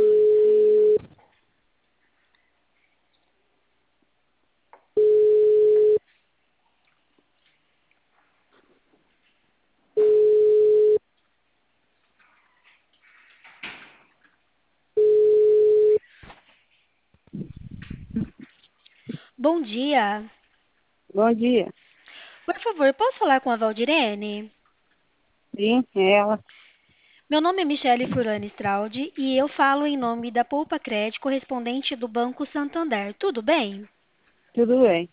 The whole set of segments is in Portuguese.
Bom dia. Bom dia. Por favor, posso falar com a Valdirene? Sim, é ela. Meu nome é Michele Furlani Straude e eu falo em nome da Poupa Cred, correspondente do Banco Santander. Tudo bem? Tudo bem.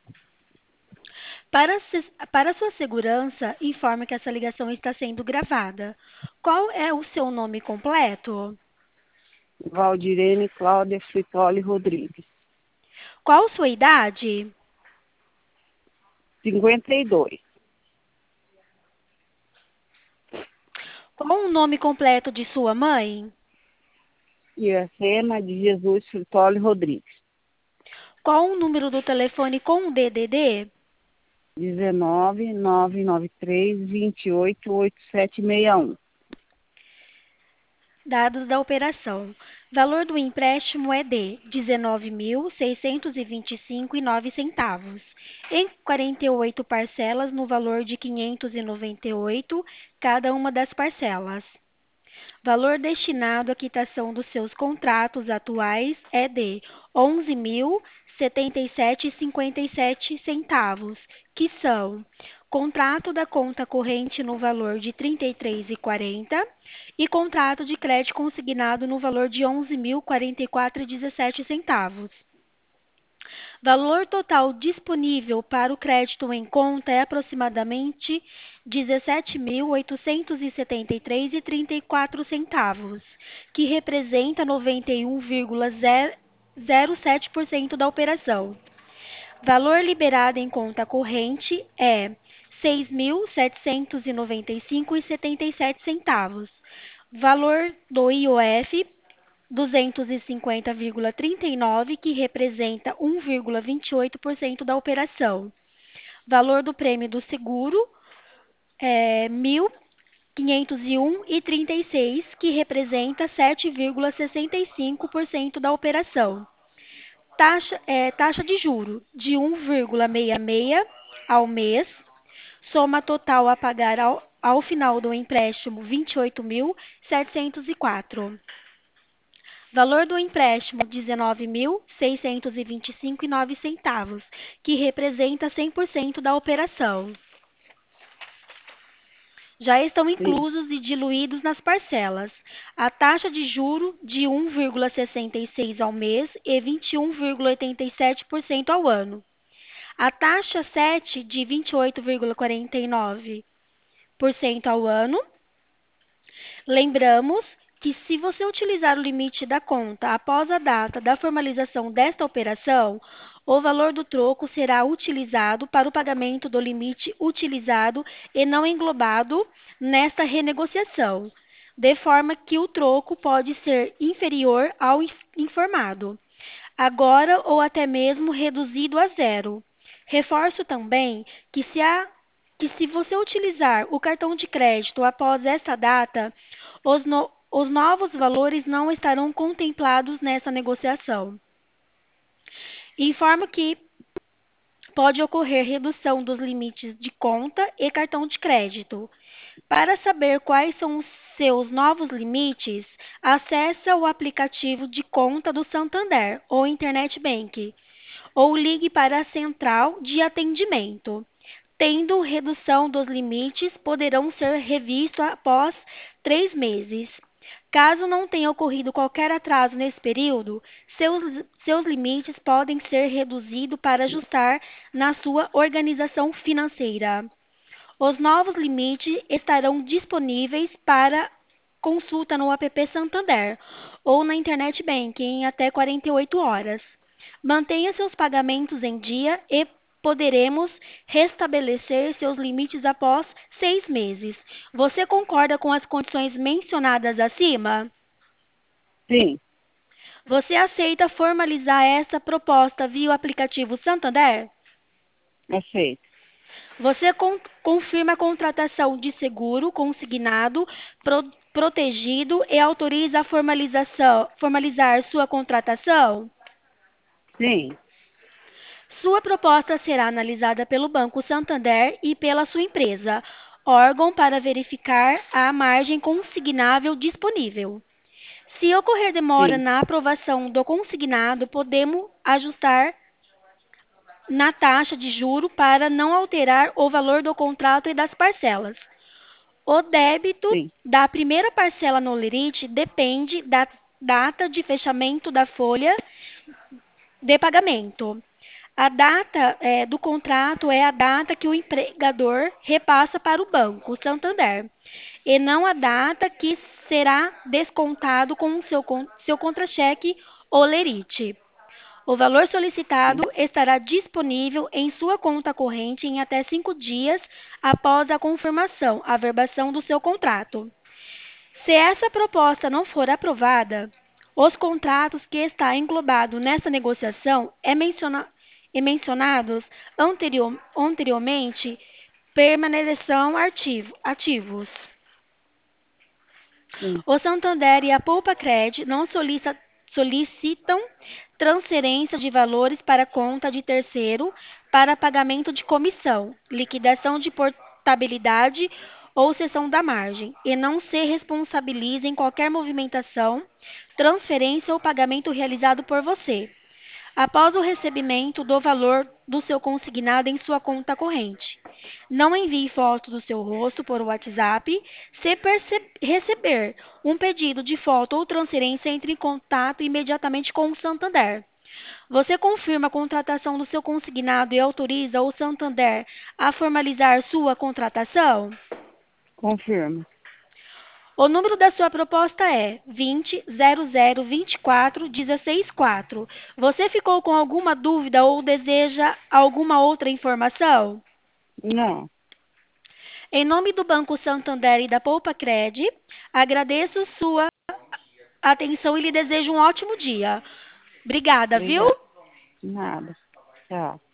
Para sua segurança, informe que essa ligação está sendo gravada. Qual é o seu nome completo? Valdirene Cláudia Fritoli Rodrigues. Qual sua idade? 52. Qual o nome completo de sua mãe? Iracema de Jesus Fritoli Rodrigues. Qual o número do telefone com o DDD? 19 993 28 Dados da operação. Valor do empréstimo é de 19.625,09 em 48 parcelas no valor de 598 cada uma das parcelas. Valor destinado à quitação dos seus contratos atuais é de 11.077,57, que são contrato da conta corrente no valor de 33,40 e contrato de crédito consignado no valor de 11.044,17. Valor total disponível para o crédito em conta é aproximadamente 17.873,34, que representa 91,07% da operação. Valor liberado em conta corrente é 6.795,77. Valor do IOF 250,39, que representa 1,28% da operação. Valor do prêmio do seguro é 1.501,36, que representa 7,65% da operação. Taxa de juro de 1,66 ao mês. Soma total a pagar ao final do empréstimo 28.704. Valor do empréstimo 19.625,09, que representa 100% da operação. Já estão Sim. inclusos e diluídos nas parcelas a taxa de juro de 1,66 ao mês e 21,87% ao ano. A taxa 7 de 28,49% ao ano. Lembramos que, se você utilizar o limite da conta após a data da formalização desta operação, o valor do troco será utilizado para o pagamento do limite utilizado e não englobado nesta renegociação, de forma que o troco pode ser inferior ao informado, agora ou até mesmo reduzido a zero. Reforço também que se você utilizar o cartão de crédito após essa data, os novos valores não estarão contemplados nessa negociação. Informo que pode ocorrer redução dos limites de conta e cartão de crédito. Para saber quais são os seus novos limites, acesse o aplicativo de conta do Santander ou Internet Bank, ou ligue para a central de atendimento. Tendo redução dos limites, poderão ser revistos após 3 meses. Caso não tenha ocorrido qualquer atraso nesse período, seus limites podem ser reduzidos para ajustar na sua organização financeira. Os novos limites estarão disponíveis para consulta no app Santander ou na Internet Banking em até 48 horas. Mantenha seus pagamentos em dia e poderemos restabelecer seus limites após 6 meses. Você concorda com as condições mencionadas acima? Sim, Você aceita formalizar essa proposta via o aplicativo Santander? aceito. Você confirma a contratação de seguro consignado protegido e autoriza a formalizar sua contratação? Sim. Sua proposta será analisada pelo Banco Santander e pela sua empresa, órgão para verificar a margem consignável disponível. Se ocorrer demora Sim. na aprovação do consignado, podemos ajustar na taxa de juro para não alterar o valor do contrato e das parcelas. O débito Sim. da primeira parcela no lerite depende da data de fechamento da folha de pagamento. A data do contrato é a data que o empregador repassa para o Banco Santander, e não a data que será descontado com o seu contra-cheque ou lerite. O valor Sim. solicitado estará disponível em sua conta corrente em até 5 dias após a confirmação, averbação do seu contrato. Se essa proposta não for aprovada, os contratos que está englobado nessa negociação e mencionados anteriormente permanecerão ativos. Sim. O Santander e a Poupa-Cred não solicitam transferência de valores para conta de terceiro para pagamento de comissão, liquidação de portabilidade ou cessão da margem, e não se responsabiliza em qualquer movimentação, transferência ou pagamento realizado por você, após o recebimento do valor do seu consignado em sua conta corrente. Não envie foto do seu rosto por WhatsApp. Se receber um pedido de foto ou transferência, entre em contato imediatamente com o Santander. Você confirma a contratação do seu consignado e autoriza o Santander a formalizar sua contratação? Confirma. O número da sua proposta é 20 0024 164. Você ficou com alguma dúvida ou deseja alguma outra informação? Não. Em nome do Banco Santander e da Poupa Cred, agradeço sua atenção e lhe desejo um ótimo dia. Obrigada, viu? Obrigada. Nada. Tchau.